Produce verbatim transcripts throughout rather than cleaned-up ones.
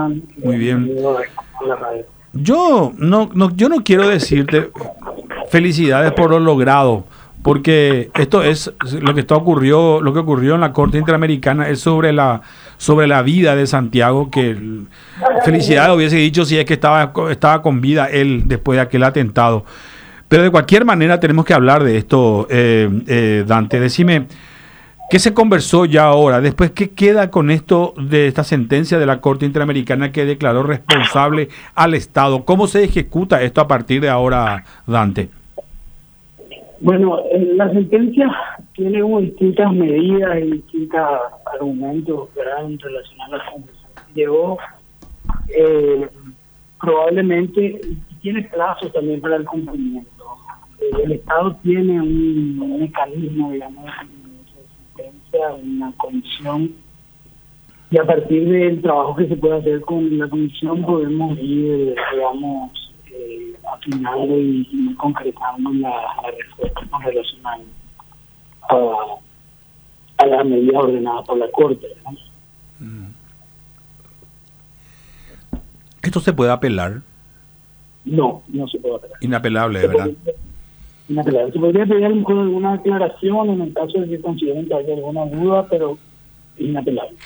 Esteban. Muy bien. Yo no, no, yo no quiero decirte felicidades por lo logrado, porque esto es lo que está ocurrió, lo que ocurrió en la Corte Interamericana es sobre la sobre la vida de Santiago, que felicidades hubiese dicho si es que estaba estaba con vida él después de aquel atentado. Pero de cualquier manera tenemos que hablar de esto, eh, eh, Dante. Decime, ¿qué se conversó ya ahora? Después, ¿qué queda con esto de esta sentencia de la Corte Interamericana que declaró responsable al Estado? ¿Cómo se ejecuta esto a partir de ahora, Dante? Bueno, la sentencia tiene como distintas medidas y distintos argumentos, ¿verdad?, en relación a la conversación que llevó. Eh, probablemente tiene plazos también para el cumplimiento. Eh, el Estado tiene un, un mecanismo, digamos, de sentencia, una comisión, y a partir del trabajo que se puede hacer con la comisión podemos ir, digamos, eh, afinando y, y concretando la, la respuesta con relación a, a, a las medidas ordenadas por la Corte, ¿no? ¿Esto se puede apelar? No, no se puede apelar. Inapelable, ¿verdad? Inapelable. Se podría pedir a lo mejor alguna aclaración en el caso de que consideren que haya alguna duda, pero inapelable.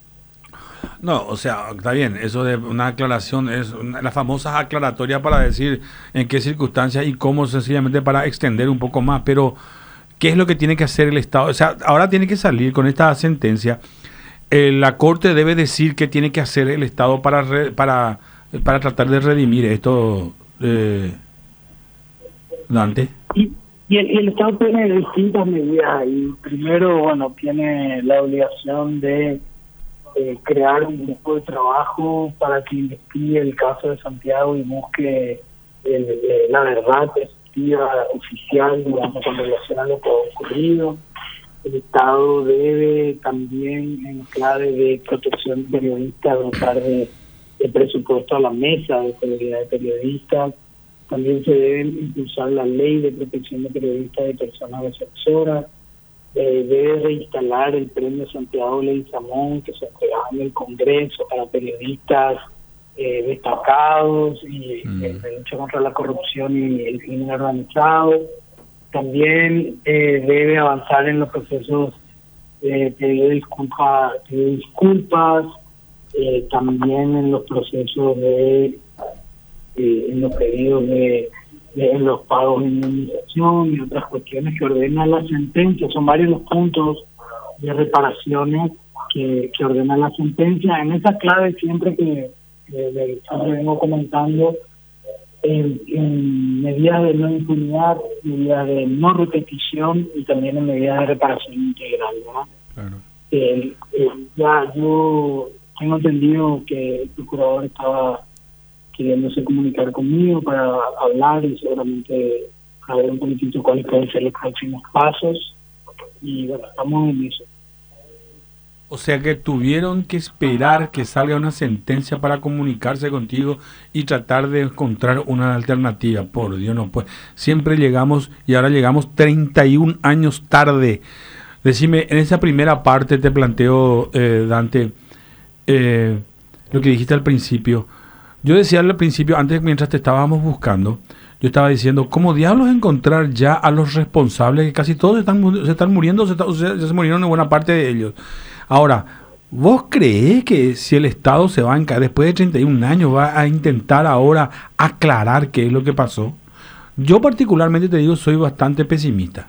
No, o sea, está bien, eso de una aclaración es una, la famosa aclaratoria para decir en qué circunstancias y cómo, sencillamente para extender un poco más, pero ¿qué es lo que tiene que hacer el Estado? O sea, ahora tiene que salir con esta sentencia, eh, la Corte debe decir qué tiene que hacer el Estado para re, para para tratar de redimir esto, eh, Dante. Y, y, el, y el Estado tiene distintas medidas, y primero, bueno, tiene la obligación de Eh, crear un grupo de trabajo para que investigue el caso de Santiago y busque el, eh, la verdad efectiva, oficial, digamos, con relación a lo que ha ocurrido. El Estado debe también, en clave de protección de periodistas, dotar de, de presupuesto a la mesa de seguridad de periodistas. También se debe impulsar la ley de protección de periodistas y personas defensoras. Eh, debe reinstalar el premio Santiago Leguizamón que se entregaba en el Congreso para periodistas eh, destacados y mm. el derecho contra la corrupción y el crimen organizado. También eh, debe avanzar en los procesos de pedido de disculpa, pedido de disculpas, eh, también en los procesos de eh, en los pedidos de en los pagos de indemnización y otras cuestiones que ordena la sentencia. Son varios los puntos de reparaciones que, que ordena la sentencia. En esa clave, siempre que, que siempre vengo comentando, en, en medidas de no impunidad, medidas de no repetición y también en medidas de reparación integral, ¿verdad? Claro. Eh, eh, ya yo tengo entendido que el procurador estaba queriéndose comunicar conmigo para hablar y seguramente saber un poquitito cuáles pueden ser los próximos pasos, y bueno, estamos en eso. O sea que tuvieron que esperar que salga una sentencia para comunicarse contigo y tratar de encontrar una alternativa. Por Dios, no, pues siempre llegamos, y ahora llegamos treinta y un años tarde. Decime, en esa primera parte te planteo, eh, Dante, eh, lo que dijiste al principio. Yo decía al principio, antes, mientras te estábamos buscando, yo estaba diciendo, ¿cómo diablos encontrar ya a los responsables? Que casi todos están, se están muriendo, se está, o sea, ya se murieron una buena parte de ellos. Ahora, ¿vos creés que si el Estado se va a encargar, después de treinta y un años, va a intentar ahora aclarar qué es lo que pasó? Yo particularmente, te digo, soy bastante pesimista.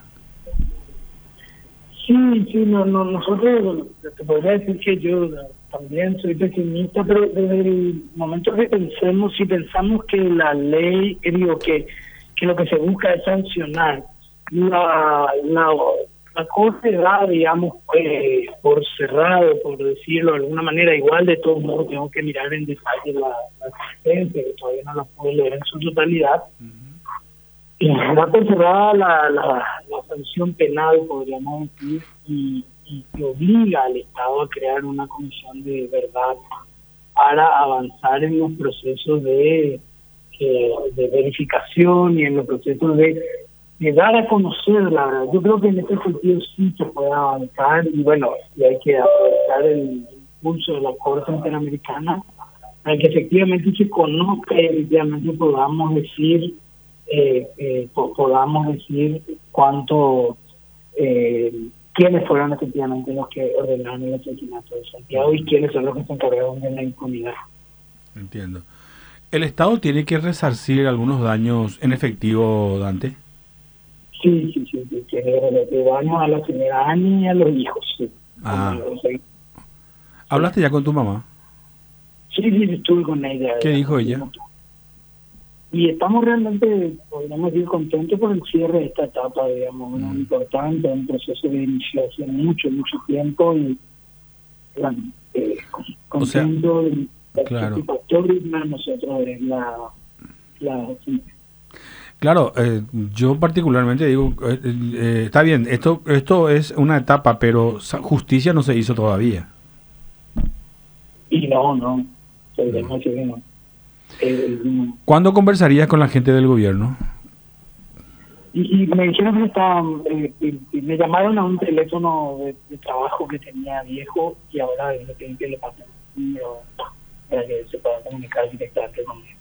Sí, sí, no, no, nosotros, te podría decir que yo también soy pesimista, pero desde el momento que pensemos, si pensamos que la ley, que digo, que, que lo que se busca es sancionar, la, la, la Corte da, digamos, eh, por cerrado, por decirlo de alguna manera. Igual, de todos modos, tengo que mirar en detalle la, la sentencia, que todavía no la puedo leer en su totalidad. Uh-huh. Y da por cerrada la, la, la sanción penal, podríamos decir, y y que obliga al Estado a crear una comisión de verdad para avanzar en los procesos de, de, de verificación y en los procesos de, de dar a conocer la verdad. Yo creo que en este sentido sí se puede avanzar, y bueno, y hay que aprovechar el impulso de la Corte Interamericana para que efectivamente se conozca y efectivamente podamos decir, eh, eh, po- podamos decir cuánto, eh, quiénes fueron efectivamente los que ordenaron el asesinato de Santiago y quiénes son los que se encargaron de la impunidad. Entiendo. ¿El Estado tiene que resarcir algunos daños en efectivo, Dante? Sí, sí, sí, sí, tiene relativo daño a la señora Ani y a los hijos, sí. Ah. Como, o sea, ¿Hablaste ya con tu mamá? sí, sí, estuve con ella. ¿Qué dijo ella? Y estamos realmente, podríamos decir, contentos por el cierre de esta etapa, digamos, muy Mm. importante, un proceso que inició hace mucho, mucho tiempo y, bueno, eh, con- O sea, contento y claro. satisfactorio para nosotros es la... la Claro, eh, yo particularmente digo, eh, eh, está bien, esto esto es una etapa, pero sa- justicia no se hizo todavía. y no, no, podríamos decir que no. Eh, ¿Cuándo conversarías con la gente del gobierno? Y, y me dijeron que estaban, eh, y- y me llamaron a un teléfono de, de trabajo que tenía viejo y ahora me piden que le pasen un número para que se pueda comunicar directamente conmigo.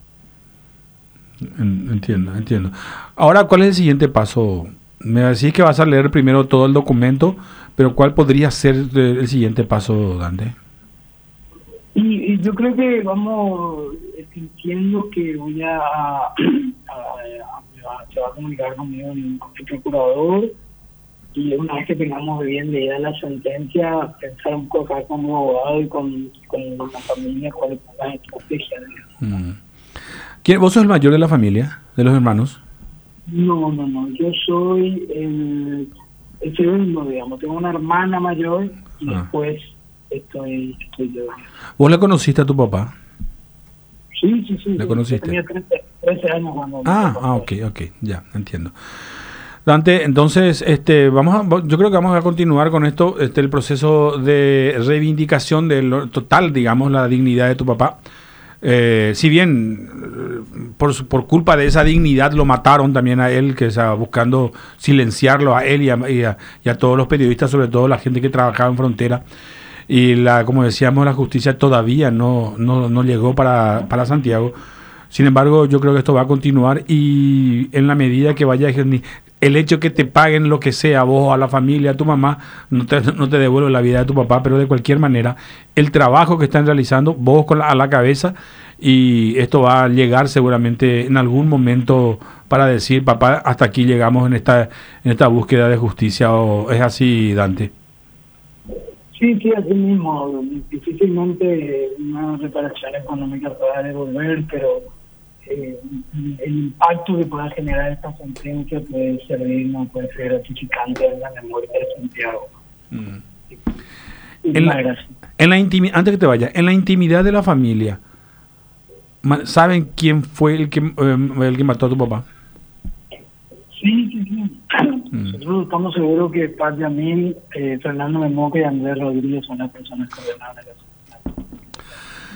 En- Entiendo, entiendo. Ahora, ¿cuál es el siguiente paso? Me decís que vas a leer primero todo el documento, pero ¿cuál podría ser eh, el siguiente paso, Dante? Y, y yo creo que vamos, entiendo que voy a, a, a- a- se va a comunicar conmigo el, el procurador y una vez que tengamos bien leída la sentencia, pensar un poco acá con un abogado y con, con la familia cuáles son las estrategias. digamos. Mm. ¿Quién- ¿Vos sos el mayor de la familia, de los hermanos? No, no, no, yo soy el, el segundo, digamos, tengo una hermana mayor y Ah. después estoy, estoy yo. ¿Vos le conociste a tu papá? Sí, sí, sí. ¿Le yo conociste? Tenía trece, trece años cuando... Ah, ah, ok, ok, ya, entiendo. Dante, entonces, este, vamos a, yo creo que vamos a continuar con esto, este, el proceso de reivindicación del total, digamos, la dignidad de tu papá. Eh, si bien eh, por, su- por culpa de esa dignidad lo mataron también a él, que estaba buscando silenciarlo a él y a, y a- y a todos los periodistas, sobre todo la gente que trabajaba en frontera. Y la, como decíamos, la justicia todavía no, no, no llegó para, para Santiago. Sin embargo, yo creo que esto va a continuar y en la medida que vaya ejerni- el hecho que te paguen lo que sea, vos, a la familia, a tu mamá, no te, no te devuelve la vida de tu papá, pero de cualquier manera, el trabajo que están realizando, vos con la, a la cabeza, y esto va a llegar seguramente en algún momento para decir, papá, hasta aquí llegamos en esta, en esta búsqueda de justicia, o es así, Dante. Sí, sí, así mismo. Difícilmente una reparación económica pueda devolver, pero eh, el impacto que pueda generar esta sentencia puede servir, no puede ser gratificante en la memoria de Santiago. En la, Gracias. en la intimi- antes que te vaya, en la intimidad de la familia, ma- ¿saben quién fue el que, eh, el que mató a tu papá? Sí, sí, sí. Nosotros estamos seguros que Paz Yamil, eh, Fernando Memoca y Andrés Rodríguez son las personas que ordenaron el asesinato.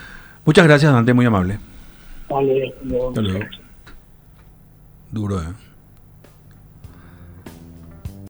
Muchas gracias, Dante, muy amable. Vale, luego. Hasta luego. Duro, ¿eh?